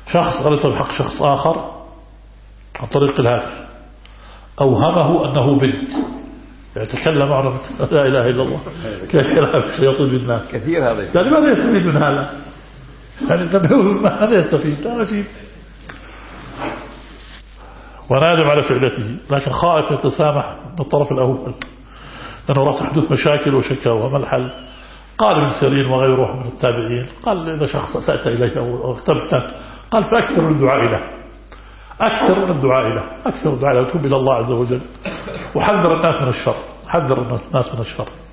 شخص غلط بحق شخص آخر عن طريق الهاتف، أوهمه أنه بنت، يتكلم عن لا إله إلا الله، كيف يلعب الشياطين بالناس كثير هذا. يعني ماذا يستفيد من هذا؟ يعني ماذا يستفيد؟ لا شيء. ونادم على فعلته، لكن خائف يتسامح بالطرف الأول لأنه راح تحدث مشاكل وشكاوى. وما الحل؟ قال ابن سيرين وغيره من التابعين، قال إذا شخص أسأت إليه أو اغتبته، قال فأكثر من الدعاء له، أكثر من الدعاء له، أكثر من الدعاء له، توب إلى الله عز وجل، وحذر الناس من الشر، حذر الناس من الشر.